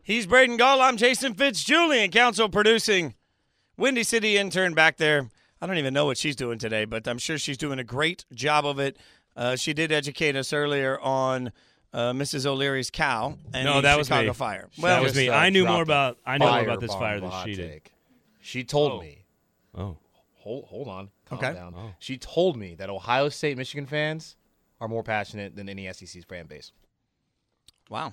He's Braden Gall. I'm Jason Fitzjulian, council producing. Windy City intern back there. I don't even know what she's doing today, but I'm sure she's doing a great job of it. She did educate us earlier on Mrs. O'Leary's cow and that the Chicago was me. fire. Well, that was me. I knew more about this bomb fire than she did. She told me. Oh. Hold on. Calm Okay. down. Oh. She told me that Ohio State Michigan fans are more passionate than any SEC's fan base. Wow.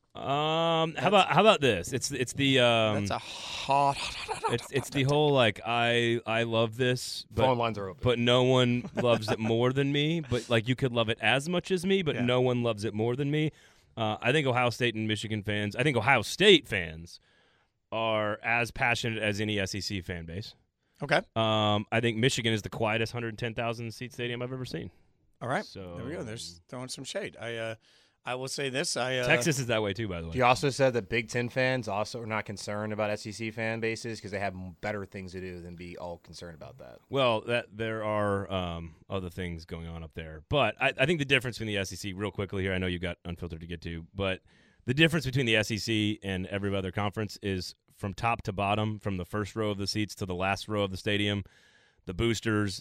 How about this? It's the That's a hot. it's the whole like I love this, Phone lines are open. but no one loves it more than me. But like you could love it as much as me, but no one loves it more than me. I think Ohio State and Michigan fans. I think Ohio State fans are as passionate as any SEC fan base. Okay. I think Michigan is the quietest 110,000 seat stadium I've ever seen. All right. So there we go. There's throwing some shade. I will say this. Texas is that way too, by the way. He also said that Big Ten fans also are not concerned about SEC fan bases because they have better things to do than be all concerned about that. Well, there are other things going on up there. But I think the difference between the SEC, real quickly here, I know you've got Unfiltered to get to, but the difference between the SEC and every other conference is from top to bottom, from the first row of the seats to the last row of the stadium, the boosters,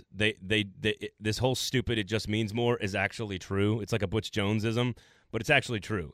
this whole stupid "it just means more" is actually true. It's like a Butch Jonesism, but it's actually true.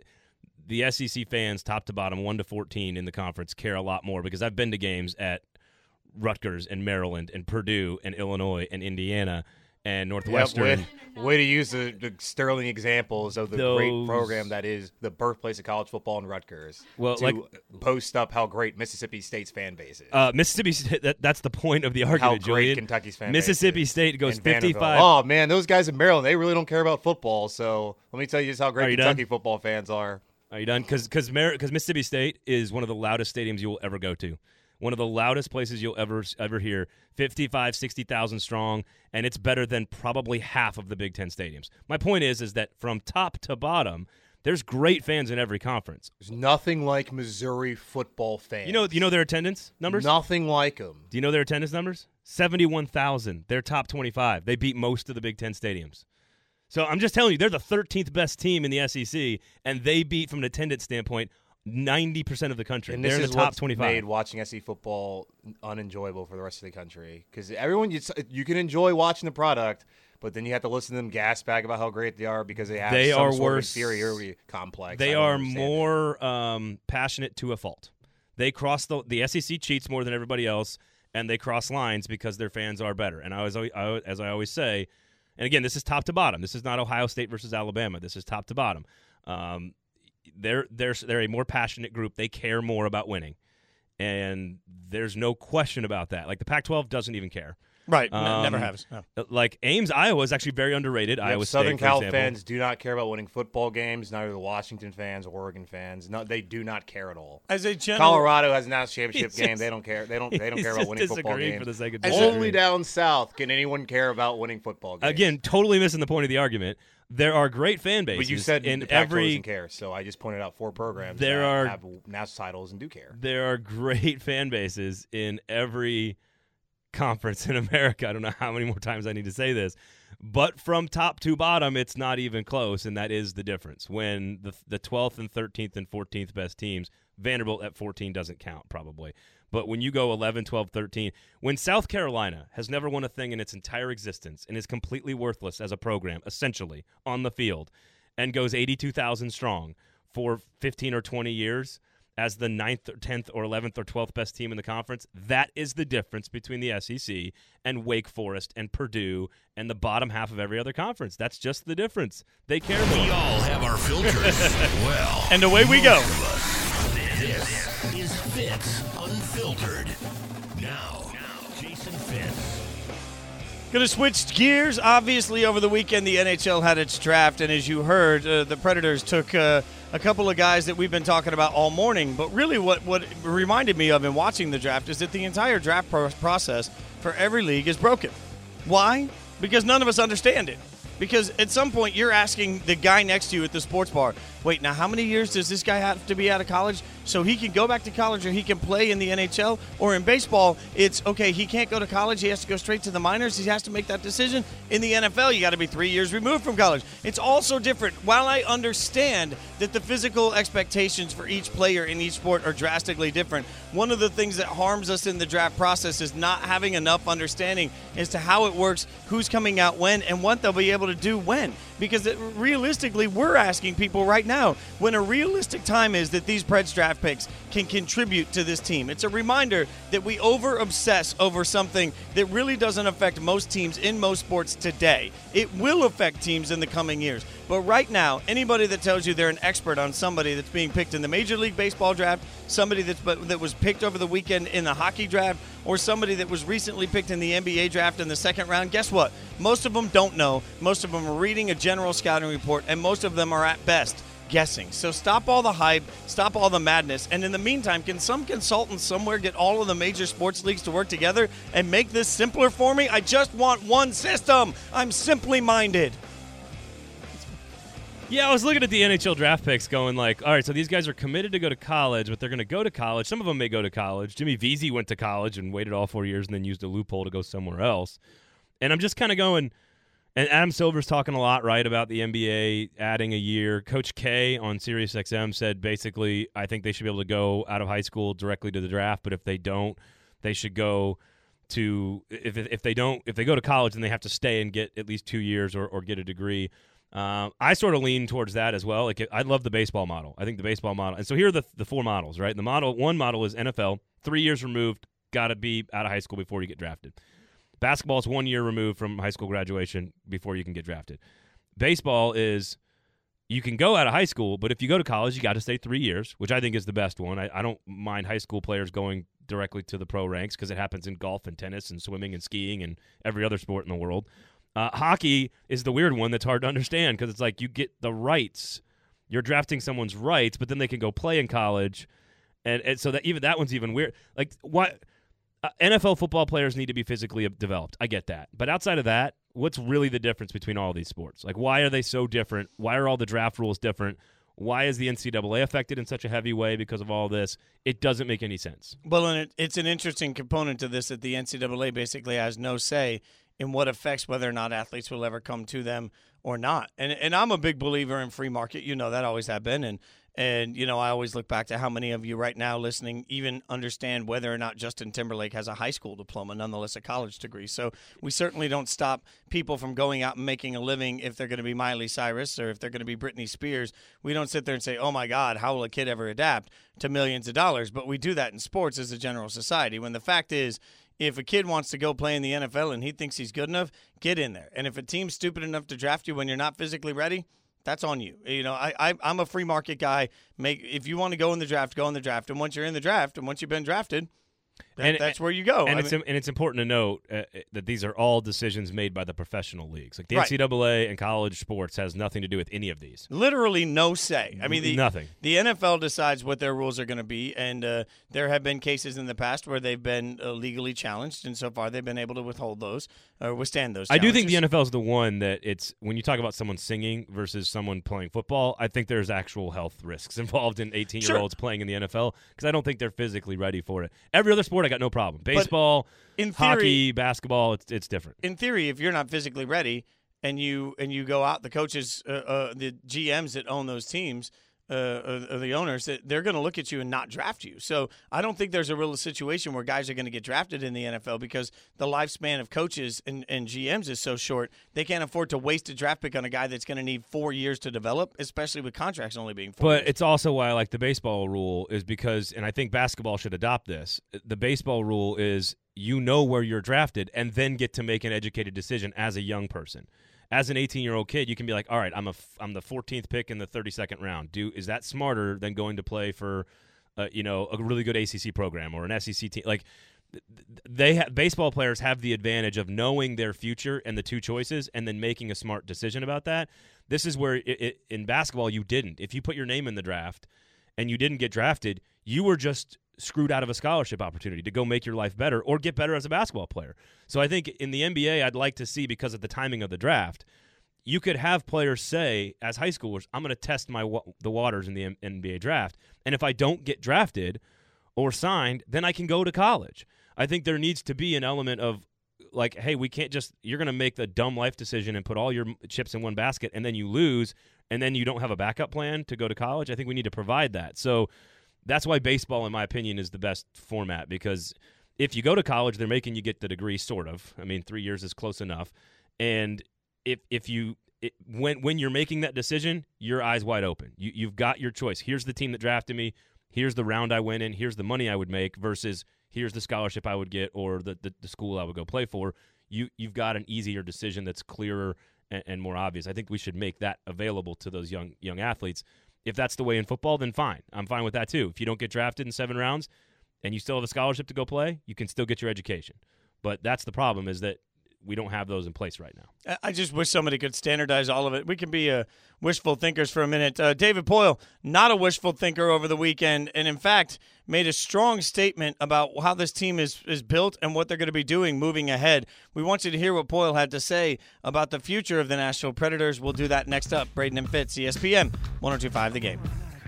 The SEC fans, top to bottom, 1 to 14 in the conference, care a lot more because I've been to games at Rutgers and Maryland and Purdue and Illinois and Indiana and Northwestern. Way to use the sterling examples of the great program that is the birthplace of college football in Rutgers. Well, to post up how great Mississippi State's fan base is. Mississippi State, that's the point of the argument, how great Julian. Kentucky's fan Mississippi base is. State goes And 55. Vanderbilt. Oh, man, those guys in Maryland, they really don't care about football. So let me tell you just how great Kentucky football fans are. Are you done? Because Mississippi State is one of the loudest stadiums you will ever go to. One of the loudest places you'll ever hear, 55, 60,000 strong, and it's better than probably half of the Big Ten stadiums. My point is that from top to bottom, there's great fans in every conference. There's nothing like Missouri football fans. You know their attendance numbers? Nothing like them. Do you know their attendance numbers? 71,000. They're top 25. They beat most of the Big Ten stadiums. So I'm just telling you, they're the 13th best team in the SEC, and they beat, from an attendance standpoint, 90% of the country. And they're in the top 25. Made watching SEC football unenjoyable for the rest of the country because everyone you can enjoy watching the product, but then you have to listen to them gasp back about how great they are because they have some sort of inferiority complex. They are more passionate to a fault. They cross the SEC cheats more than everybody else, and they cross lines because their fans are better. And as I always say, and again, this is top to bottom. This is not Ohio State versus Alabama. This is top to bottom. They're a more passionate group. They care more about winning, and there's no question about that. Like the Pac-12 doesn't even care. Right, never has. No. Like Ames, Iowa is actually very underrated. Iowa State, Southern for Cal example. fans do not care about winning football games. Neither the Washington fans, Oregon fans. No, they do not care at all. As a general, Colorado has a national championship game. They don't care. They don't care about winning football games. For the sake of Only down south can anyone care about winning football games. Again, totally missing the point of the argument. There are great fan bases. But you said in the Pac-12 every doesn't care, so I just pointed out 4 programs that have national titles and do care. There are great fan bases in every conference in America. I don't know how many more times I need to say this, but from top to bottom, it's not even close, and that is the difference. When the 12th and 13th and 14th best teams, Vanderbilt at 14 doesn't count probably, but when you go 11, 12, 13, when South Carolina has never won a thing in its entire existence and is completely worthless as a program, essentially, on the field, and goes 82,000 strong for 15 or 20 years as the 9th or 10th or 11th or 12th best team in the conference, that is the difference between the SEC and Wake Forest and Purdue and the bottom half of every other conference. That's just the difference. They care more. We all have our filters. Well, and away we go. This is Fitz Unfiltered. Now, Jason Fitz. Going to switch gears. Obviously, over the weekend, the NHL had its draft, and as you heard, the Predators took a couple of guys that we've been talking about all morning. But really what it reminded me of in watching the draft is that the entire draft process for every league is broken. Why? Because none of us understand it. Because at some point, you're asking the guy next to you at the sports bar, wait, now how many years does this guy have to be out of college so he can go back to college or he can play in the NHL? Or in baseball, it's, okay, he can't go to college. He has to go straight to the minors. He has to make that decision. In the NFL, you got to be 3 years removed from college. It's also different. While I understand that the physical expectations for each player in each sport are drastically different, one of the things that harms us in the draft process is not having enough understanding as to how it works, who's coming out when, and what they'll be able to do when. Because realistically, we're asking people right now when a realistic time is that these Preds draft picks can contribute to this team. It's a reminder that we over-obsess over something that really doesn't affect most teams in most sports today. It will affect teams in the coming years. But right now, anybody that tells you they're an expert on somebody that's being picked in the Major League Baseball draft, somebody that was picked over the weekend in the hockey draft, or somebody that was recently picked in the NBA draft in the second round, guess what? Most of them don't know. Most of them are reading a general scouting report, and most of them are at best guessing. So stop all the hype, stop all the madness, and in the meantime, can some consultant somewhere get all of the major sports leagues to work together and make this simpler for me? I just want one system. I'm simply minded. Yeah, I was looking at the NHL draft picks going like, all right, so these guys are committed to go to college, but they're going to go to college. Some of them may go to college. Jimmy Vesey went to college and waited all 4 years and then used a loophole to go somewhere else. And I'm just kind of going, and Adam Silver's talking a lot, right, about the NBA adding a year. Coach K on SiriusXM said basically, I think they should be able to go out of high school directly to the draft, but if they don't, they should go to, if they go to college, then they have to stay and get at least 2 years or get a degree. I sort of lean towards that as well. Like, I love the baseball model. I think the baseball model. And so here are the four models, right? One model is NFL, 3 years removed, got to be out of high school before you get drafted. Basketball is 1 year removed from high school graduation before you can get drafted. Baseball is you can go out of high school, but if you go to college, you got to stay 3 years, which I think is the best one. I don't mind high school players going directly to the pro ranks because it happens in golf and tennis and swimming and skiing and every other sport in the world. Hockey is the weird one that's hard to understand because it's like you get the rights. You're drafting someone's rights, but then they can go play in college. And so that one's even weird. Like, what NFL football players need to be physically developed. I get that. But outside of that, what's really the difference between all these sports? Like, why are they so different? Why are all the draft rules different? Why is the NCAA affected in such a heavy way because of all this? It doesn't make any sense. Well, and it's an interesting component to this that the NCAA basically has no say in what affects whether or not athletes will ever come to them or not. And I'm a big believer in free market. You know that, always have been. And you know, I always look back to how many of you right now listening even understand whether or not Justin Timberlake has a high school diploma, nonetheless a college degree. So we certainly don't stop people from going out and making a living if they're going to be Miley Cyrus or if they're going to be Britney Spears. We don't sit there and say, oh my God, how will a kid ever adapt to millions of dollars? But we do that in sports as a general society, when the fact is, if a kid wants to go play in the NFL and he thinks he's good enough, get in there. And if a team's stupid enough to draft you when you're not physically ready, that's on you. You know, I'm a free market guy. If you want to go in the draft, go in the draft. And once you're in the draft and once you've been drafted, that's where you go. And it's important to note that these are all decisions made by the professional leagues. Like the NCAA and college sports has nothing to do with any of these. Literally no say. I mean, nothing. The NFL decides what their rules are going to be, and there have been cases in the past where they've been legally challenged, and so far they've been able to withstand those challenges. I do think the NFL is the one that it's when you talk about someone singing versus someone playing football, I think there's actual health risks involved in 18-year-olds playing in the NFL because I don't think they're physically ready for it. Every other sport, I got no problem. Baseball, hockey, basketball, it's different. In theory, if you're not physically ready and you go out, the coaches, the GMs that own those teams, or the owners, they're going to look at you and not draft you. So I don't think there's a real situation where guys are going to get drafted in the NFL because the lifespan of coaches and GMs is so short. They can't afford to waste a draft pick on a guy that's going to need 4 years to develop, especially with contracts only being 4 years. But it's also why I like the baseball rule is because, and I think basketball should adopt this, the baseball rule is you know where you're drafted and then get to make an educated decision as a young person. As an 18-year-old kid, you can be like, all right, I'm the 14th pick in the 32nd round. Is that smarter than going to play for, a really good ACC program or an SEC team? Like, baseball players have the advantage of knowing their future and the two choices and then making a smart decision about that. This is where in basketball you didn't. If you put your name in the draft and you didn't get drafted, you were just screwed out of a scholarship opportunity to go make your life better or get better as a basketball player. So I think in the NBA, I'd like to see, because of the timing of the draft, you could have players say, as high schoolers, I'm going to test the waters in the NBA draft, and if I don't get drafted or signed, then I can go to college. I think there needs to be an element of, like, hey, we can't just – you're going to make the dumb life decision and put all your chips in one basket, and then you lose, and then you don't have a backup plan to go to college. I think we need to provide that. So that's why baseball, in my opinion, is the best format, because if you go to college, they're making you get the degree, sort of. I mean, 3 years is close enough. And when you're making that decision, your eyes wide open. You've got your choice. Here's the team that drafted me. Here's the round I went in. Here's the money I would make versus here's the scholarship I would get or the school I would go play for. You've got an easier decision that's clearer and more obvious. I think we should make that available to those young athletes. If that's the way in football, then fine. I'm fine with that too. If you don't get drafted in 7 rounds and you still have a scholarship to go play, you can still get your education. But that's the problem, is that we don't have those in place right now. I just wish somebody could standardize all of it. We can be wishful thinkers for a minute. David Poile, not a wishful thinker over the weekend, and in fact made a strong statement about how this team is built and what they're going to be doing moving ahead. We want you to hear what Poile had to say about the future of the Nashville Predators. We'll do that next up. Braden and Fitz, ESPN 102.5 The Game.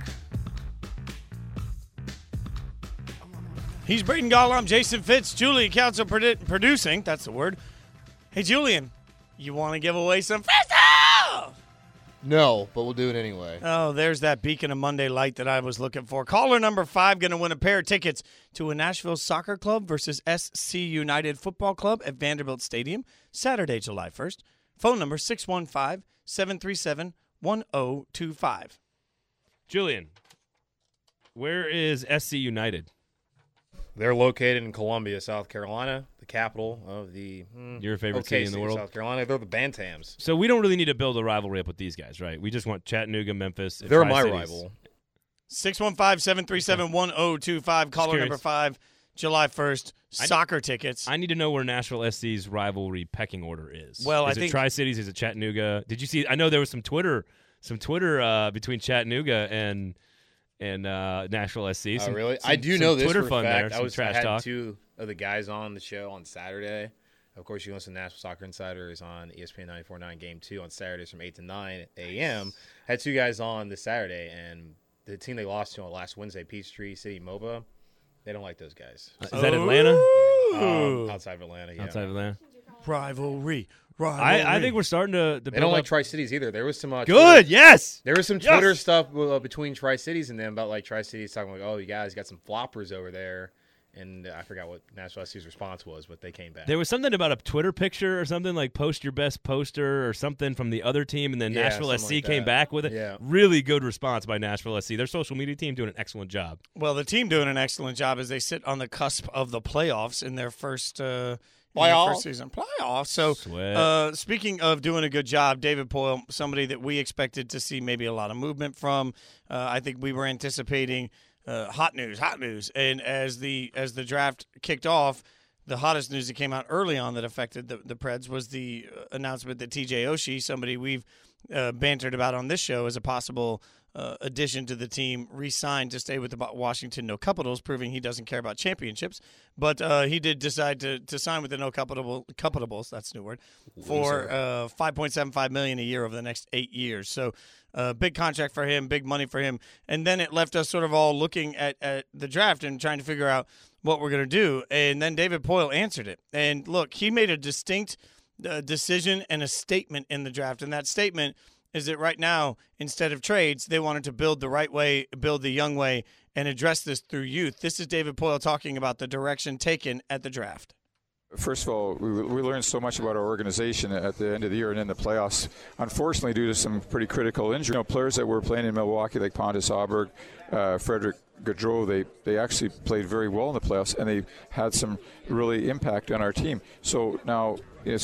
He's Braden Gall. I'm Jason Fitz. Julie Council producing. That's the word. Hey, Julian, you want to give away some Frizzle? No, but we'll do it anyway. Oh, there's that beacon of Monday light that I was looking for. Caller number 5 going to win a pair of tickets to a Nashville Soccer Club versus SC United Football Club at Vanderbilt Stadium, Saturday, July 1st. Phone number 615-737-1025. Julian, where is SC United? They're located in Columbia, South Carolina, the capital of the your favorite city in the world, South Carolina. They're the Bantams. So we don't really need to build a rivalry up with these guys, right? We just want Chattanooga, Memphis. They're my rival. 615-737-1025. Caller number 5, July 1st. Soccer tickets. I need to know where Nashville SC's rivalry pecking order is. Well, is it Tri-Cities? Is it Chattanooga? Did you see? I know there was some Twitter between Chattanooga and Nashville SC. Really? I do know this Twitter for fun fact. there. I had 2 of the guys on the show on Saturday. Of course, you listen to Nashville Soccer Insiders on ESPN 94.9 Game 2 on Saturdays from 8 to 9 a.m. Had 2 guys on this Saturday, and the team they lost to on last Wednesday, Peachtree City MOBA, they don't like those guys. Is that Atlanta? Outside of Atlanta, yeah. Outside of Atlanta. Rivalry. I think we're starting to they don't like Tri-Cities either. There was some good, yes. There was some Twitter stuff between Tri-Cities and them about like Tri-Cities talking like, oh, you guys got some floppers over there, and I forgot what Nashville SC's response was, but they came back. There was something about a Twitter picture or something like post your best poster or something from the other team, and then Nashville SC came back with it. Yeah. Really good response by Nashville SC. Their social media team doing an excellent job. Well, the team doing an excellent job as they sit on the cusp of the playoffs in their first season. Playoffs. So, speaking of doing a good job, David Poile, somebody that we expected to see maybe a lot of movement from. I think we were anticipating hot news. And as the draft kicked off, the hottest news that came out early on that affected the Preds was the announcement that TJ Oshie, somebody we've bantered about on this show as a possible addition to the team, re-signed to stay with the Washington No Capitals, proving he doesn't care about championships. But he did decide to sign with the No Capitals, that's a new word, for $5.75 million a year over the next 8 years. So big contract for him, big money for him. And then it left us sort of all looking at the draft and trying to figure out what we're going to do. And then David Poile answered it. And look, he made a distinct decision and a statement in the draft. And that statement is that right now, instead of trades, they wanted to build the right way, build the young way, and address this through youth. This is David Poile talking about the direction taken at the draft. First of all, we learned so much about our organization at the end of the year and in the playoffs. Unfortunately, due to some pretty critical injuries, players that were playing in Milwaukee, like Pontus Aberg, Frederick Gaudreau, they actually played very well in the playoffs, and they had some really impact on our team. So now,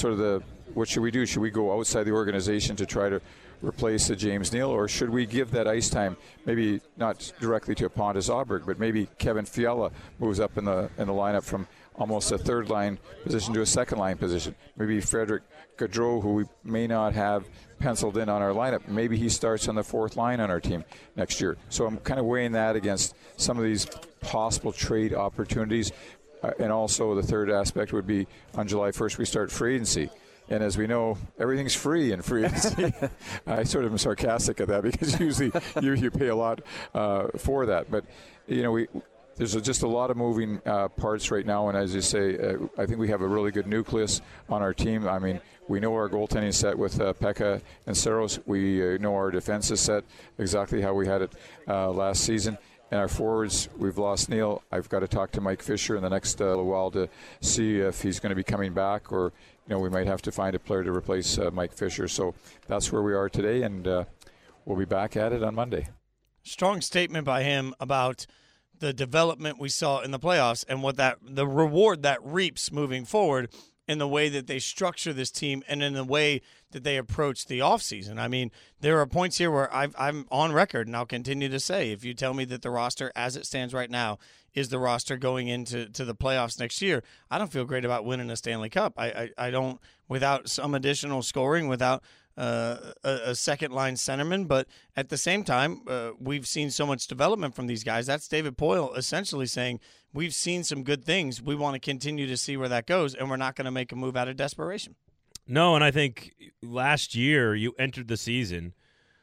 what should we do? Should we go outside the organization to try to replace the James Neal, or should we give that ice time, maybe not directly to Pontus Aberg, but maybe Kevin Fiala moves up in the lineup from almost a third-line position to a second-line position. Maybe Frederick Gaudreau, who we may not have penciled in on our lineup, maybe he starts on the fourth line on our team next year. So I'm kind of weighing that against some of these possible trade opportunities. And also the third aspect would be on July 1st we start free agency. And as we know, everything's free in free agency. I sort of am sarcastic at that because usually you pay a lot for that. But, there's just a lot of moving parts right now. And as you say, I think we have a really good nucleus on our team. I mean, we know our goaltending set with Pekka and Saros. We know our defense is set exactly how we had it last season. And our forwards, we've lost Neil. I've got to talk to Mike Fisher in the next little while to see if he's going to be coming back, or we might have to find a player to replace Mike Fisher. So that's where we are today, and we'll be back at it on Monday. Strong statement by him about the development we saw in the playoffs and what the reward that reaps moving forward in the way that they structure this team and in the way that they approach the offseason. I mean, there are points here where I'm on record, and I'll continue to say, if you tell me that the roster as it stands right now is the roster going into the playoffs next year, I don't feel great about winning a Stanley Cup. I don't, without some additional scoring, without a second-line centerman. But at the same time, we've seen so much development from these guys. That's David Poile essentially saying, we've seen some good things. We want to continue to see where that goes, and we're not going to make a move out of desperation. No, and I think last year you entered the season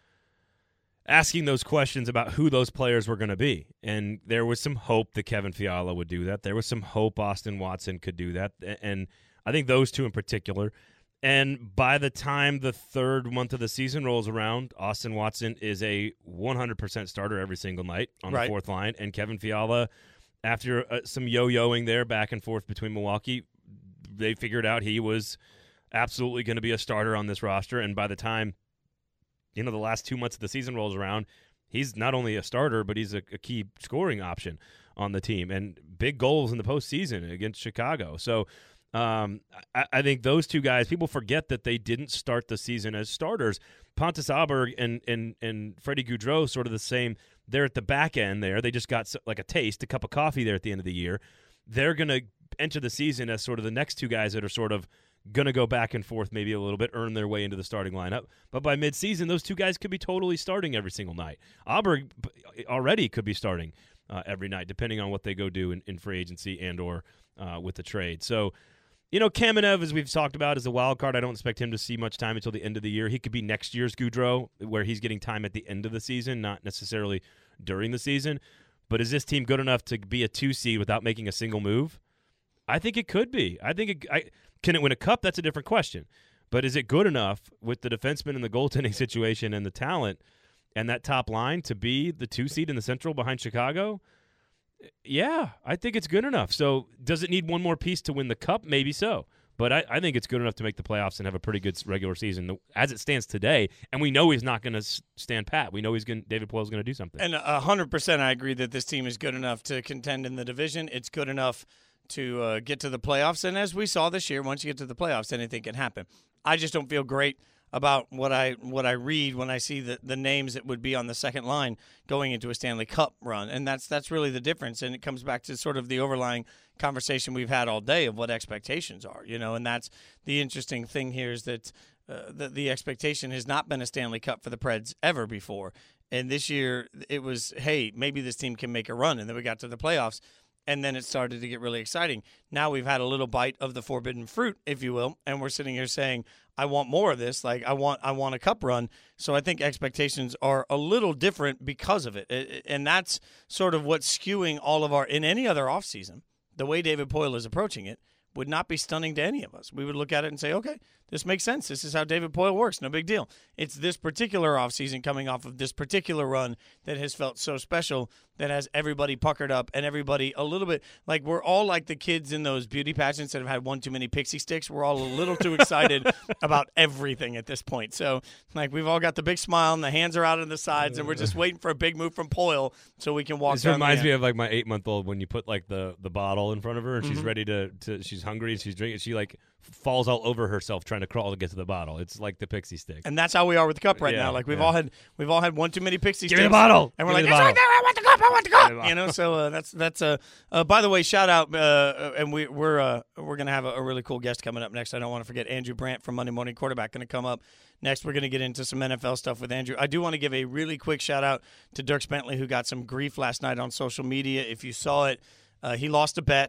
asking those questions about who those players were going to be. And there was some hope that Kevin Fiala would do that. There was some hope Austin Watson could do that. And I think those two in particular. And by the time the third month of the season rolls around, Austin Watson is a 100% starter every single night on the fourth line. And Kevin Fiala, after some yo-yoing there back and forth between Milwaukee, they figured out he was absolutely going to be a starter on this roster. And by the time, the last 2 months of the season rolls around, he's not only a starter, but he's a key scoring option on the team. And big goals in the postseason against Chicago. So I think those two guys, people forget that they didn't start the season as starters. Pontus Aberg and Freddie Gaudreau, sort of the same. They're at the back end there. They just got like a cup of coffee there at the end of the year. They're going to enter the season as sort of the next two guys that are sort of going to go back and forth maybe a little bit, earn their way into the starting lineup. But by midseason, those two guys could be totally starting every single night. Aberg already could be starting every night, depending on what they go do in free agency and or with the trade. So, Kamenev, as we've talked about, is a wild card. I don't expect him to see much time until the end of the year. He could be next year's Gaudreau, where he's getting time at the end of the season, not necessarily during the season. But is this team good enough to be a 2 seed without making a single move? I think it could be. Can it win a cup? That's a different question. But is it good enough with the defenseman and the goaltending situation and the talent and that top line to be the 2 seed in the Central behind Chicago? Yeah, I think it's good enough. So does it need one more piece to win the cup? Maybe so. But I think it's good enough to make the playoffs and have a pretty good regular season as it stands today. And we know he's not going to stand pat. We know David Poile's going to do something. And 100% I agree that this team is good enough to contend in the division. It's good enough to get to the playoffs. And as we saw this year, once you get to the playoffs, anything can happen. I just don't feel great about what I read when I see the names that would be on the second line going into a Stanley Cup run. And that's really the difference. And it comes back to sort of the overlying conversation we've had all day of what expectations are, and that's the interesting thing here is that the expectation has not been a Stanley Cup for the Preds ever before. And this year it was, hey, maybe this team can make a run. And then we got to the playoffs. And then it started to get really exciting. Now we've had a little bite of the forbidden fruit, if you will, and we're sitting here saying, I want more of this. Like I want a cup run. So I think expectations are a little different because of it. And that's sort of what's skewing all of in any other offseason, the way David Poile is approaching it would not be stunning to any of us. We would look at it and say, okay, this makes sense. This is how David Poile works. No big deal. It's this particular offseason coming off of this particular run that has felt so special that has everybody puckered up and everybody a little bit like we're all like the kids in those beauty pageants that have had one too many pixie sticks. We're all a little too excited about everything at this point. So like we've all got the big smile and the hands are out on the sides and we're just waiting for a big move from Poile so we can walk This down reminds the me of like my 8-month-old when you put like the bottle in front of her and she's ready to she's hungry, she's drinking, she like falls all over herself trying to crawl to get to the bottle. It's like the pixie stick. And that's how we are with the cup right now. Like we've all had one too many pixie sticks. Give me the bottle. And we're like, it's right there. I want the cup. I want the cup. So that's by the way, shout out and we're gonna have a really cool guest coming up next. I don't want to forget Andrew Brandt from Monday Morning Quarterback going to come up next. We're going to get into some NFL stuff with Andrew. I do want to give a really quick shout out to Dierks Bentley, who got some grief last night on social media. If you saw it, he lost a bet.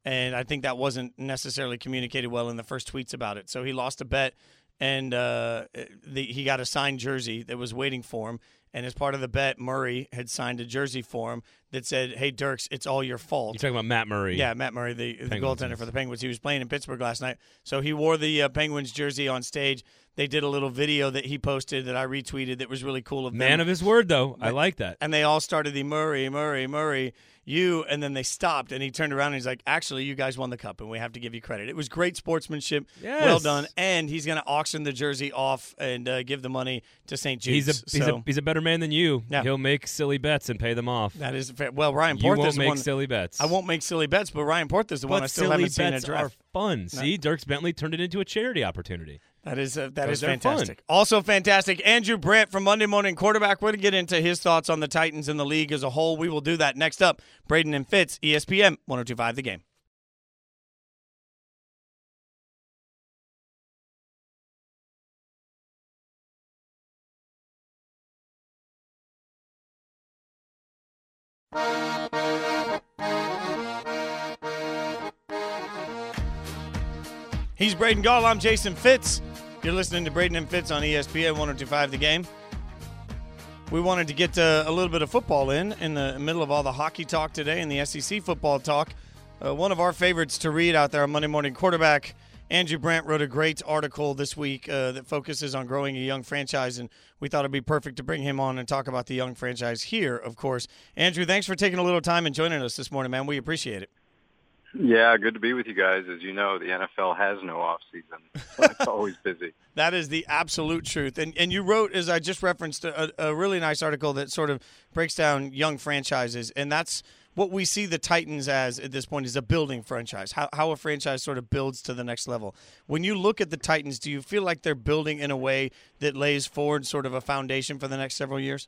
and I think that wasn't necessarily communicated well in the first tweets about it. So he lost a bet, and he got a signed jersey that was waiting for him. And as part of the bet, Murray had signed a jersey for him that said, "Hey, Dirks, it's all your fault." You're talking about Matt Murray. Yeah, Matt Murray, the goaltender for the Penguins. He was playing in Pittsburgh last night. So he wore the Penguins jersey on stage. They did a little video that he posted that I retweeted that was really cool of them. Man of his word, though. I like that. And they all started the Murray, Murray, Murray, you, and then they stopped, and he turned around and he's like, "Actually, you guys won the cup, and we have to give you credit." It was great sportsmanship. Yes. Well done. And he's going to auction the jersey off and give the money to St. Jude's. He's a better man than you. Yeah. He'll make silly bets and pay them off. That is fair. Well, Ryan You Porth won't is the make one. silly bets. I won't make silly bets, but Ryan Porth is the one I still haven't seen in a silly draft. bets are fun. See, Dirks Bentley turned it into a charity opportunity. That is they're fantastic. fun. Also fantastic, Andrew Brandt from Monday Morning Quarterback. We're going to get into his thoughts on the Titans and the league as a whole. We will do that next up. Braden and Fitz, ESPN 102.5 The Game. He's Braden Gall. I'm Jason Fitz. You're listening to Braden and Fitz on ESPN 102.5 The Game. We wanted to get a little bit of football in the middle of all the hockey talk today and the SEC football talk. One of our favorites to read out there on Monday Morning Quarterback, Andrew Brandt, wrote a great article this week that focuses on growing a young franchise, and we thought it'd be perfect to bring him on and talk about the young franchise here, of course. Andrew, thanks for taking a little time and joining us this morning, man. We appreciate it. Yeah, good to be with you guys. As you know, the NFL has no off season. So it's always busy. That is the absolute truth. And you wrote, as I just referenced, a really nice article that sort of breaks down young franchises, and that's what we see the Titans as at this point, is a building franchise, how a franchise sort of builds to the next level. When you look at the Titans, do you feel like they're building in a way that lays forward sort of a foundation for the next several years?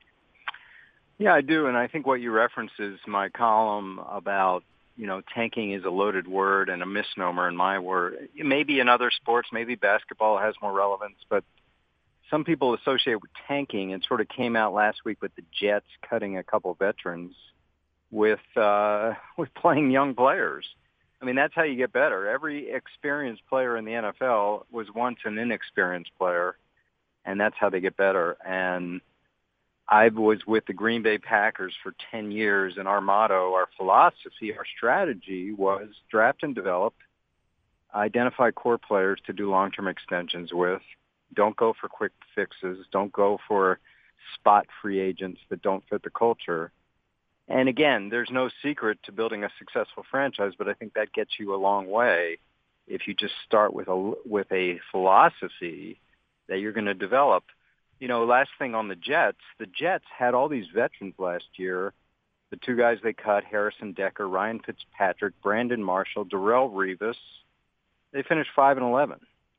Yeah, I do, and I think what you reference is my column about, tanking is a loaded word and a misnomer in my word. Maybe in other sports, maybe basketball has more relevance, but some people associate with tanking. It sort of came out last week with the Jets cutting a couple veterans with playing young players. I mean, that's how you get better. Every experienced player in the NFL was once an inexperienced player, and that's how they get better. And I was with the Green Bay Packers for 10 years, and our motto, our philosophy, our strategy was draft and develop, identify core players to do long-term extensions with, don't go for quick fixes, don't go for spot free agents that don't fit the culture. And again, there's no secret to building a successful franchise, but I think that gets you a long way if you just start with a philosophy that you're going to develop. Last thing on the Jets had all these veterans last year. The two guys they cut, Harrison Decker, Ryan Fitzpatrick, Brandon Marshall, Darrelle Revis, they finished 5-11.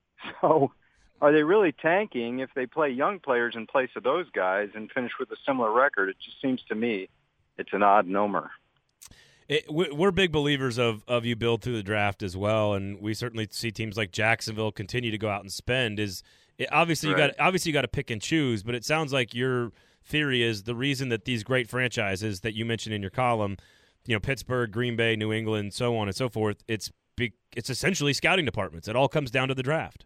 So are they really tanking if they play young players in place of those guys and finish with a similar record? It just seems to me it's an odd number. We're big believers of you build through the draft as well, and we certainly see teams like Jacksonville continue to go out and spend. Obviously you got to pick and choose, but it sounds like your theory is the reason that these great franchises that you mentioned in your column, Pittsburgh, Green Bay, New England, so on and so forth, it's essentially scouting departments. It all comes down to the draft.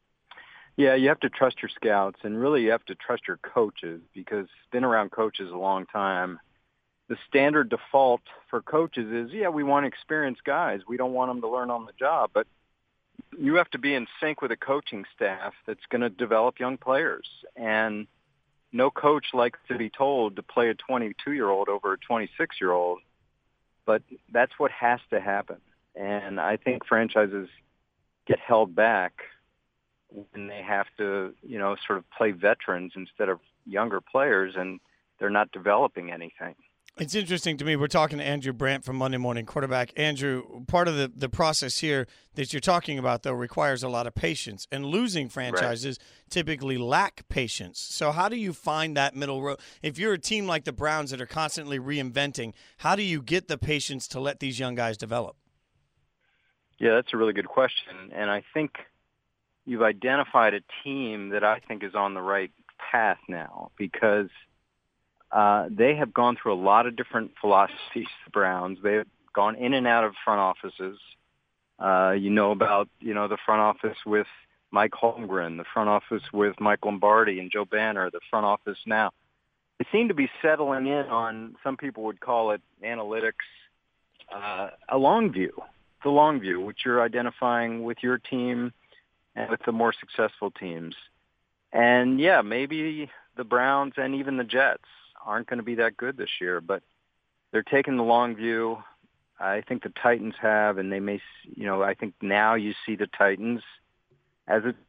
Yeah, you have to trust your scouts, and really you have to trust your coaches, because been around coaches a long time. The standard default for coaches is, we want experienced guys. We don't want them to learn on the job, but you have to be in sync with a coaching staff that's going to develop young players. And no coach likes to be told to play a 22-year-old over a 26-year-old, but that's what has to happen. And I think franchises get held back when they have to, sort of play veterans instead of younger players, and they're not developing anything. It's interesting to me. We're talking to Andrew Brandt from Monday Morning Quarterback. Andrew, part of the process here that you're talking about, though, requires a lot of patience. And losing franchises typically lack patience. So how do you find that middle road? If you're a team like the Browns that are constantly reinventing, how do you get the patience to let these young guys develop? Yeah, that's a really good question. And I think you've identified a team that I think is on the right path now, because they have gone through a lot of different philosophies, the Browns. They've gone in and out of front offices. You know about, the front office with Mike Holmgren, the front office with Mike Lombardi and Joe Banner, the front office now. They seem to be settling in on, some people would call it analytics, a long view, the long view, which you're identifying with your team and with the more successful teams. And, yeah, maybe the Browns and even the Jets aren't going to be that good this year, but they're taking the long view. I think the Titans have, and they may, I think now you see the Titans as a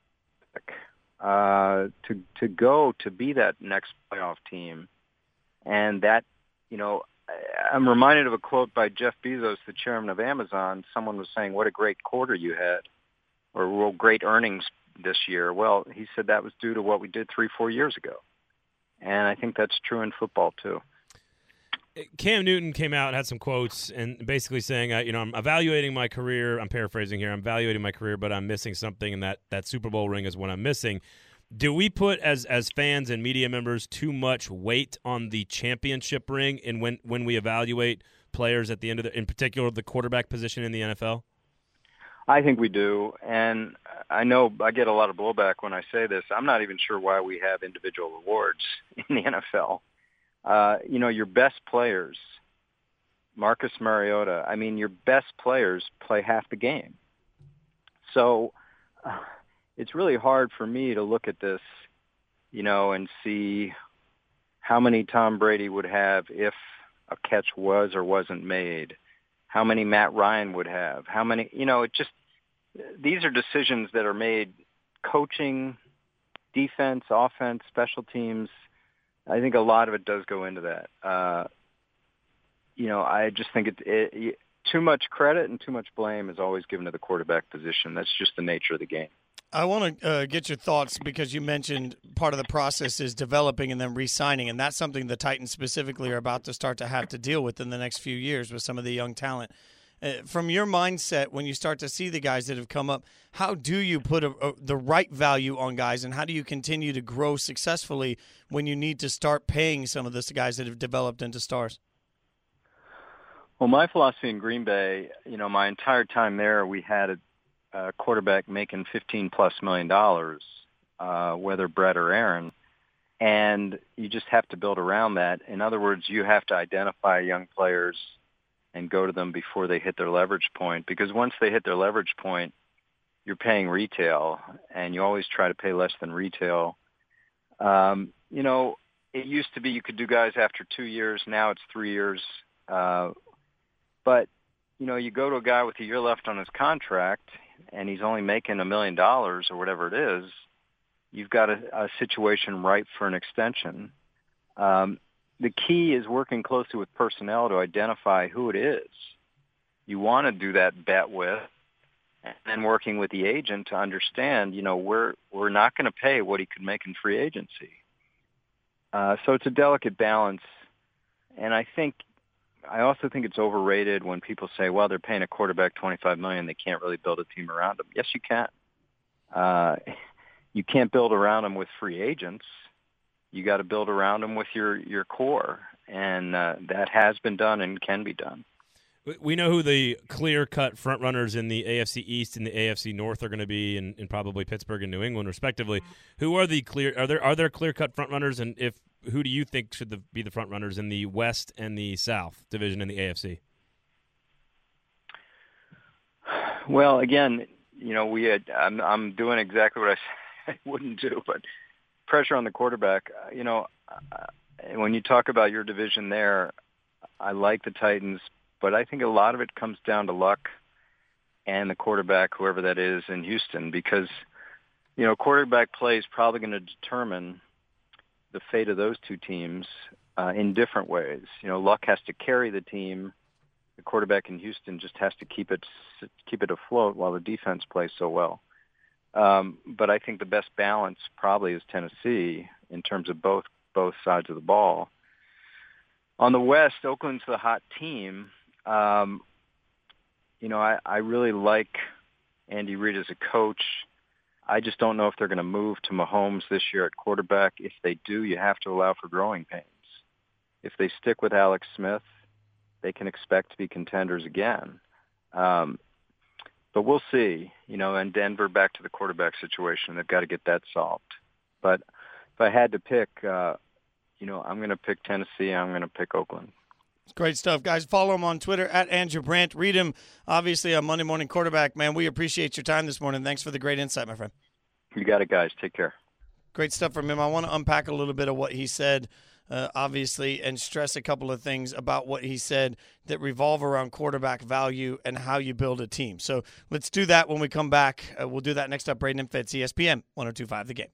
to go to be that next playoff team. And that, I'm reminded of a quote by Jeff Bezos, the chairman of Amazon. Someone was saying, what a great quarter you had, or great earnings this year. Well, he said that was due to what we did 3-4 years ago. And I think that's true in football too. Cam Newton came out and had some quotes and basically saying, I'm evaluating my career. I'm paraphrasing here. I'm evaluating my career, but I'm missing something, and that Super Bowl ring is what I'm missing. Do we put, as fans and media members, too much weight on the championship ring and when we evaluate players at the end of in particular, the quarterback position in the NFL? I think we do, and I know I get a lot of blowback when I say this. I'm not even sure why we have individual awards in the NFL. Your best players, Marcus Mariota, your best players play half the game. So it's really hard for me to look at this, and see how many Tom Brady would have if a catch was or wasn't made, how many Matt Ryan would have, how many, these are decisions that are made coaching, defense, offense, special teams. I think a lot of it does go into that. I just think it too much credit and too much blame is always given to the quarterback position. That's just the nature of the game. I want to get your thoughts because you mentioned part of the process is developing and then re-signing, and that's something the Titans specifically are about to start to have to deal with in the next few years with some of the young talent. From your mindset, when you start to see the guys that have come up, how do you put the right value on guys, and how do you continue to grow successfully when you need to start paying some of these guys that have developed into stars? Well, my philosophy in Green Bay, my entire time there, we had a quarterback making $15+ million, whether Brett or Aaron, and you just have to build around that. In other words, you have to identify young players and go to them before they hit their leverage point, because once they hit their leverage point, you're paying retail, and you always try to pay less than retail. It used to be you could do guys after 2 years. Now it's 3 years. But, you go to a guy with a year left on his contract, and he's only making $1 million or whatever it is, you've got a situation ripe for an extension. The key is working closely with personnel to identify who it is you want to do that bet with, and then working with the agent to understand, we're not going to pay what he could make in free agency. So it's a delicate balance, and I also think it's overrated when people say, well, they're paying a quarterback $25 million, they can't really build a team around him. Yes, you can. You can't build around them with free agents. You got to build around them with your core, and that has been done and can be done. We know who the clear-cut front-runners in the AFC East and the AFC North are going to be, in probably Pittsburgh and New England, respectively. Who are the are there clear-cut front-runners, and who do you think should be the front-runners in the West and the South division in the AFC? Well, again, I'm doing exactly what I wouldn't do, but pressure on the quarterback. When you talk about your division there, I like the Titans, but I think a lot of it comes down to luck and the quarterback, whoever that is in Houston, because, quarterback play is probably going to determine the fate of those two teams in different ways. Luck has to carry the team. The quarterback in Houston just has to keep it afloat while the defense plays so well. But I think the best balance probably is Tennessee in terms of both sides of the ball. On the West, Oakland's the hot team. I really like Andy Reid as a coach. I just don't know if they're going to move to Mahomes this year at quarterback. If they do, you have to allow for growing pains. If they stick with Alex Smith, they can expect to be contenders again. But we'll see, and Denver, back to the quarterback situation, they've got to get that solved. But if I had to pick, I'm going to pick Tennessee. I'm going to pick Oakland. Great stuff, guys. Follow him on Twitter at Andrew Brandt. Read him, obviously, on Monday Morning Quarterback. Man, we appreciate your time this morning. Thanks for the great insight, my friend. You got it, guys. Take care. Great stuff from him. I want to unpack a little bit of what he said, obviously, and stress a couple of things about what he said that revolve around quarterback value and how you build a team. So let's do that when we come back. We'll do that next up. Braden and Fitz, ESPN 102.5 The Game.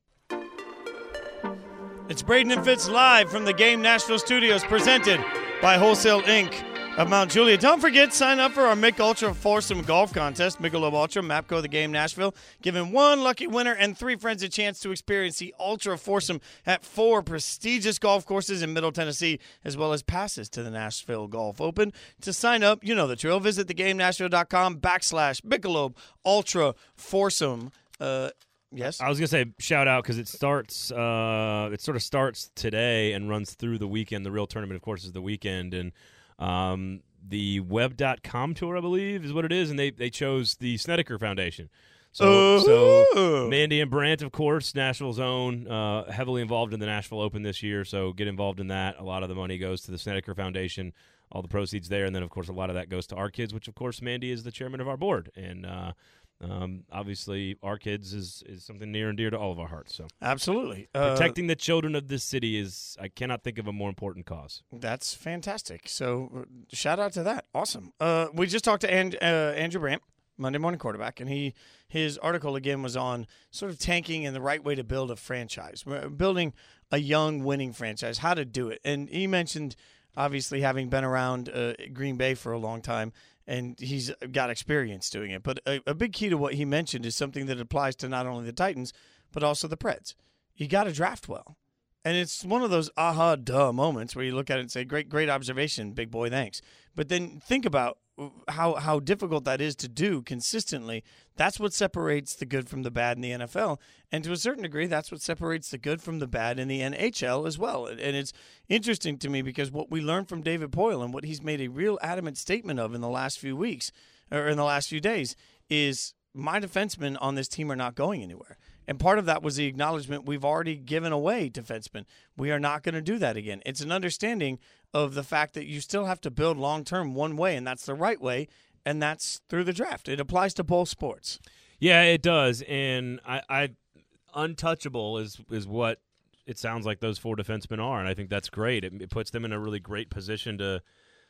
It's Braden and Fitz live from the Game Nashville studios, presented by Wholesale Inc. of Mount Juliet. Don't forget, sign up for our Mick Ultra Foursome Golf Contest. Michelob Ultra, Mapco, the Game Nashville, giving one lucky winner and 3 friends a chance to experience the Ultra Foursome at 4 prestigious golf courses in Middle Tennessee, as well as passes to the Nashville Golf Open. To sign up, you know the drill. Visit thegamenashville.com/Michelob Ultra Foursome. Yes, I was gonna say shout out because it starts. It sort of starts today and runs through the weekend. The real tournament, of course, is the weekend, and the Web.com tour, I believe, is what it is, and they chose the Snedeker Foundation. So Mandy and Brandt, of course, Nashville's own, heavily involved in the Nashville Open this year. So get involved in that. A lot of the money goes to the Snedeker Foundation. All the proceeds there, and then of course a lot of that goes to Our Kids, which of course Mandy is the chairman of our board, and. Obviously, Our Kids is something near and dear to all of our hearts. So absolutely, protecting the children of this city I cannot think of a more important cause. That's fantastic. So shout out to that. Awesome. We just talked to Andrew Brandt, Monday Morning Quarterback, and his article again was on sort of tanking and the right way to build a franchise, building a young winning franchise, how to do it. And he mentioned obviously having been around Green Bay for a long time. And he's got experience doing it. But a big key to what he mentioned is something that applies to not only the Titans, but also the Preds. You got to draft well. And it's one of those aha, duh moments where you look at it and say, great observation, big boy, thanks. But then think about how difficult that is to do consistently. That's what separates the good from the bad in the NFL. And to a certain degree, that's what separates the good from the bad in the NHL as well. And it's interesting to me because what we learned from David Poile and what he's made a real adamant statement of in the last few weeks, or in the last few days, is my defensemen on this team are not going anywhere. And part of that was the acknowledgement we've already given away defensemen. We are not going to do that again. It's an understanding of the fact that you still have to build long-term one way, and that's the right way, and that's through the draft. It applies to both sports. Yeah, it does. And I untouchable is what it sounds like those 4 defensemen are, and I think that's great. It puts them in a really great position to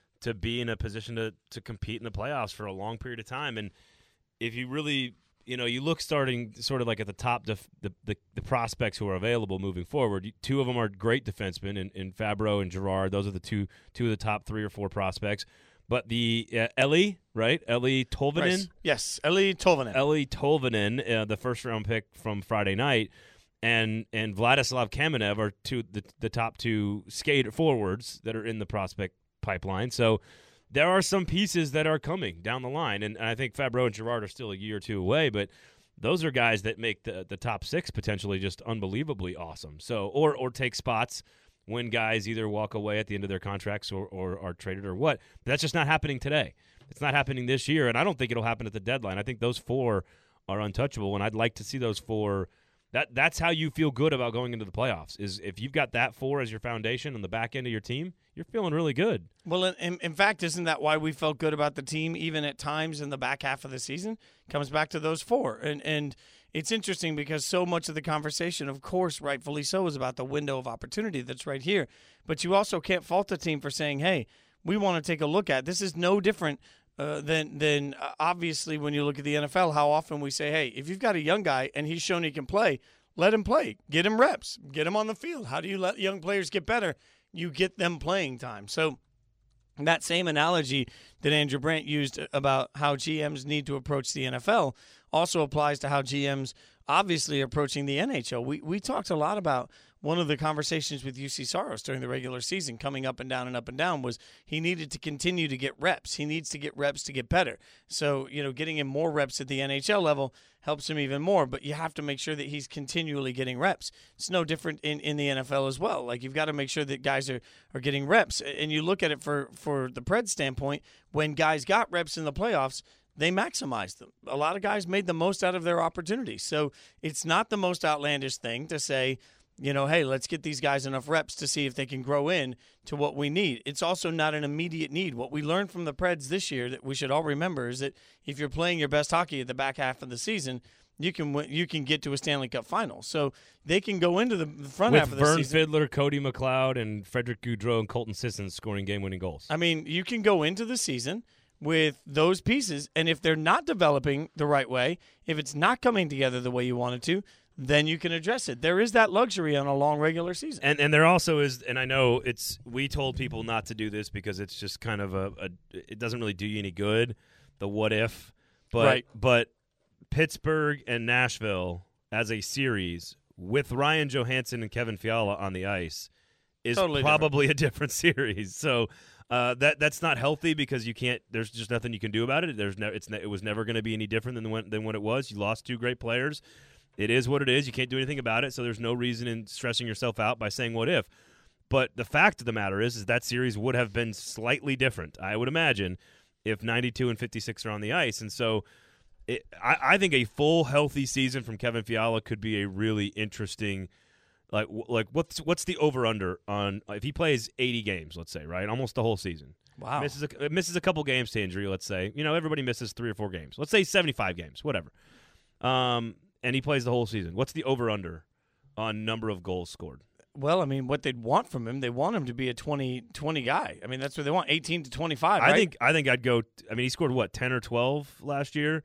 be in a position to compete in the playoffs for a long period of time. And if you really – you look starting sort of like at the top, the prospects who are available moving forward. 2 of them are great defensemen in Fabro and Girard. Those are the two of the top 3 or 4 prospects. But the Ellie, right? Ellie Tolvanen? Right. Yes, Ellie Tolvanen. Ellie Tolvanen, the first-round pick from Friday night, and Vladislav Kamenev are the top 2 skater forwards that are in the prospect pipeline. So there are some pieces that are coming down the line, and I think Fabro and Girard are still a year or 2 away, but those are guys that make the top 6 potentially just unbelievably awesome. So, or take spots when guys either walk away at the end of their contracts or are traded or what. But that's just not happening today. It's not happening this year, and I don't think it'll happen at the deadline. I think those 4 are untouchable, and I'd like to see those 4. That's how you feel good about going into the playoffs, is if you've got that 4 as your foundation on the back end of your team, you're feeling really good. Well, in fact, isn't that why we felt good about the team even at times in the back half of the season? Comes back to those 4. And it's interesting because so much of the conversation, of course, rightfully so, is about the window of opportunity that's right here. But you also can't fault the team for saying, hey, we want to take a look at this. Is no different than obviously when you look at the NFL, how often we say, hey, if you've got a young guy and he's shown he can play, let him play. Get him reps. Get him on the field. How do you let young players get better? You get them playing time. So that same analogy that Andrew Brandt used about how GMs need to approach the NFL also applies to how GMs obviously approaching the NHL. We talked a lot about one of the conversations with UC Saros during the regular season, coming up and down, was he needed to continue to get reps. He needs to get reps to get better. So, getting him more reps at the NHL level helps him even more, but you have to make sure that he's continually getting reps. It's no different in the NFL as well. Like, you've got to make sure that guys are getting reps. And you look at it for the Preds standpoint, when guys got reps in the playoffs, they maximized them. A lot of guys made the most out of their opportunities. So it's not the most outlandish thing to say, hey, let's get these guys enough reps to see if they can grow in to what we need. It's also not an immediate need. What we learned from the Preds this year that we should all remember is that if you're playing your best hockey at the back half of the season, you can get to a Stanley Cup final. So they can go into the front half of the season. With Vern Fiddler, Cody McLeod, and Frederick Gaudreau and Colton Sissons scoring game-winning goals. I mean, you can go into the season with those pieces, and if they're not developing the right way, if it's not coming together the way you want it to, then you can address it. There is that luxury on a long regular season. And there also is, and I know we told people not to do this because it's just kind of it doesn't really do you any good, the what if. But Pittsburgh and Nashville as a series with Ryan Johansson and Kevin Fiala on the ice is totally probably a different series. So that's not healthy because you can't. There's just nothing you can do about it. It was never going to be any different than what it was. You lost two great players. It is what it is. You can't do anything about it, so there's no reason in stressing yourself out by saying what if. But the fact of the matter is that series would have been slightly different, I would imagine, if 92 and 56 are on the ice. And so I think a full, healthy season from Kevin Fiala could be a really interesting like what's the over-under on if he plays 80 games, let's say, right? Almost the whole season. Wow. Misses a couple games to injury, let's say. Everybody misses 3 or 4 games. Let's say 75 games, whatever. And he plays the whole season. What's the over-under on number of goals scored? Well, I mean, what they'd want from him, they want him to be a 20 guy. I mean, that's what they want, 18 to 25, right? I think I'd go he scored, 10 or 12 last year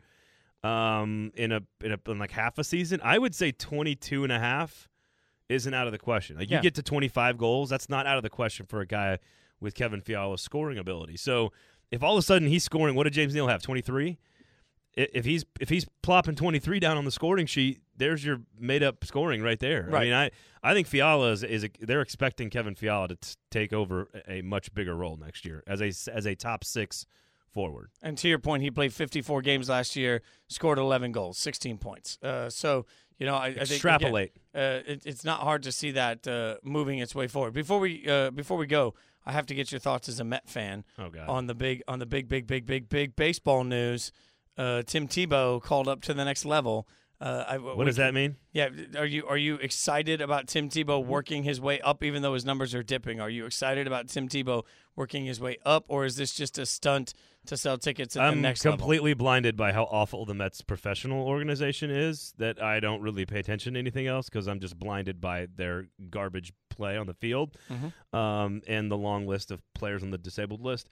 in like half a season. I would say 22 and a half isn't out of the question. Like, you get to 25 goals, that's not out of the question for a guy with Kevin Fiala's scoring ability. So if all of a sudden he's scoring, what did James Neal have, 23? If he's plopping 23 down on the scoring sheet, there's your made-up scoring right there. Right. I mean, I think Fiala they're expecting Kevin Fiala to take over a much bigger role next year as a top 6 forward. And to your point, he played 54 games last year, scored 11 goals, 16 points. So I think extrapolate. It's not hard to see that moving its way forward. Before we go, I have to get your thoughts as a Met fan on the big baseball news. Tim Tebow called up to the next level. What does that mean? Yeah, are you excited about Tim Tebow working his way up, even though his numbers are dipping? Are you excited about Tim Tebow working his way up, or is this just a stunt to sell tickets at the next level? I'm completely blinded by how awful the Mets' professional organization is that I don't really pay attention to anything else because I'm just blinded by their garbage play on the field and the long list of players on the disabled list.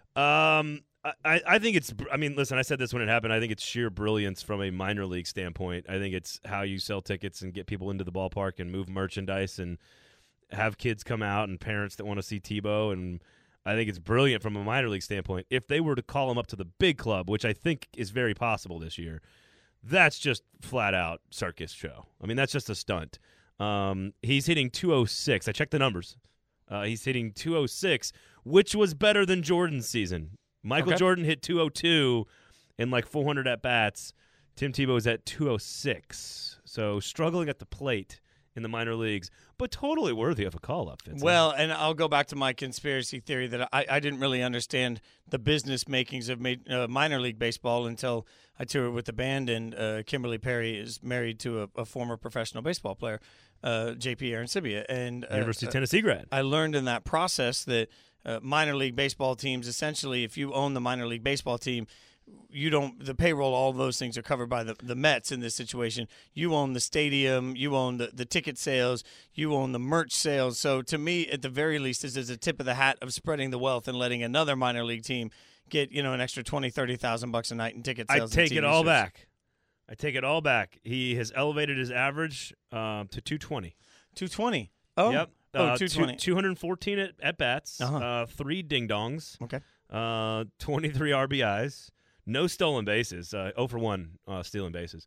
I think it's – I mean, listen, I said this when it happened. I think it's sheer brilliance from a minor league standpoint. I think it's how you sell tickets and get people into the ballpark and move merchandise and have kids come out and parents that want to see Tebow. And I think it's brilliant from a minor league standpoint. If they were to call him up to the big club, which I think is very possible this year, that's just flat-out circus show. I mean, that's just a stunt. He's hitting 206. I checked the numbers. He's hitting 206, which was better than Jordan's season. Michael Jordan hit 202 in like 400 at-bats. Tim Tebow is at 206. So struggling at the plate in the minor leagues, but totally worthy of a call-up. Well, and I'll go back to my conspiracy theory that I didn't really understand the business makings of minor league baseball until I toured with the band, and Kimberly Perry is married to a former professional baseball player, J.P. Arancibia. And University of Tennessee grad. I learned in that process that minor league baseball teams, essentially, if you own the minor league baseball team, the payroll, all those things are covered by the Mets in this situation. You own the stadium, you own the ticket sales, you own the merch sales. So to me, at the very least, this is a tip of the hat of spreading the wealth and letting another minor league team get an extra $20,000-$30,000 a night in ticket sales. I take it all back. I take it all back. He has elevated his average to 220. 220. Oh, yep. 220. 214 at bats. 3 ding dongs. Okay. 23 RBIs. No stolen bases. 0 for 1 stealing bases.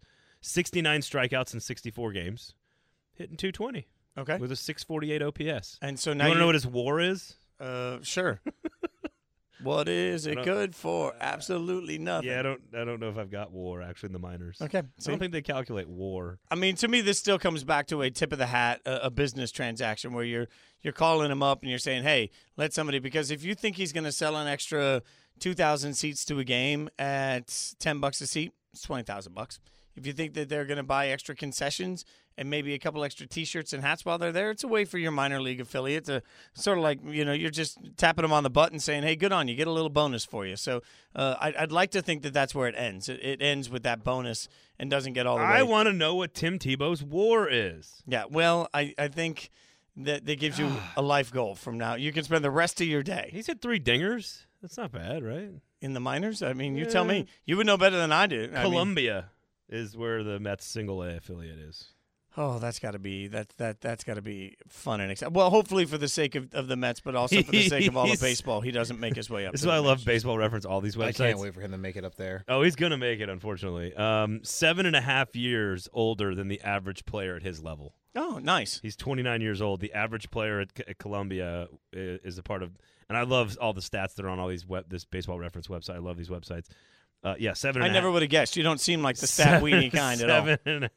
69 strikeouts in 64 games, hitting 220. Okay. With a 648 OPS. And so now you want to know what his WAR is? Sure. What is it good for? Absolutely nothing. Yeah, I don't know if I've got WAR actually in the minors. Okay. I don't think they calculate WAR. I mean, to me, this still comes back to a tip of the hat, a business transaction where you're calling him up and you're saying, hey, let somebody, because if you think he's going to sell an extra 2,000 seats to a game at $10 a seat, it's $20,000. If you think that they're going to buy extra concessions and maybe a couple extra T-shirts and hats while they're there, it's a way for your minor league affiliate to sort of like, you're just tapping them on the butt and saying, hey, good on you, get a little bonus for you. So I'd like to think that that's where it ends. It ends with that bonus and doesn't get all the way. I want to know what Tim Tebow's WAR is. Yeah, well, I think that gives you a life goal from now. You can spend the rest of your day. He's hit 3 dingers. That's not bad, right? In the minors? I mean, you tell me. You would know better than I do. Columbia is where the Mets single A affiliate is. Oh, that's got to be that's got to be fun and exciting. Well, hopefully for the sake of the Mets, but also for the sake of all the baseball, he doesn't make his way up. This is why I love Baseball Reference. All these websites. I can't wait for him to make it up there. Oh, he's gonna make it. Unfortunately, 7.5 years older than the average player at his level. Oh, nice. He's 29 years old. The average player at Columbia is a part of, and I love all the stats that are on all these this Baseball Reference website. I love these websites. 7.5. I never would have guessed. You don't seem like the stat weenie kind at all.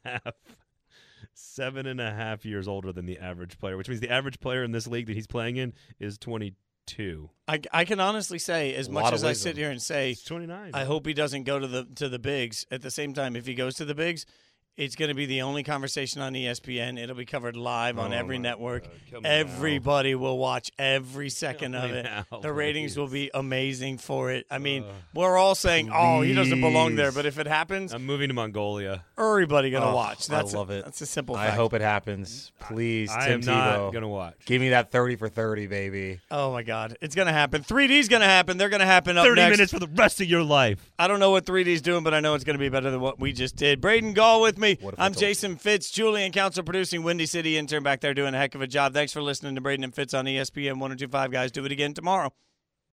7.5 years older than the average player, which means the average player in this league that he's playing in is 22. I can honestly say, as much as I sit here and say, he's 29. I hope he doesn't go to the bigs. At the same time, if he goes to the bigs, it's going to be the only conversation on ESPN. It'll be covered live on every network. Everybody will watch every second of it. The ratings will be amazing for it. I mean, we're all saying, oh, he doesn't belong there. But if it happens, I'm moving to Mongolia. Everybody going to watch. I love it. That's a simple fact. I hope it happens. Please, I Tim am Tebow. not going to watch. Give me that 30 for 30, baby. Oh, my God. It's going to happen. 3D's going to happen. They're going to happen up 30 next. minutes for the rest of your life. I don't know what 3D's doing, but I know it's going to be better than what we just did. Braden Gall with me. I'm Jason Fitz, Julian Council producing, Windy City intern back there doing a heck of a job. Thanks for listening to Braden and Fitz on ESPN 102.5. Guys, do it again tomorrow.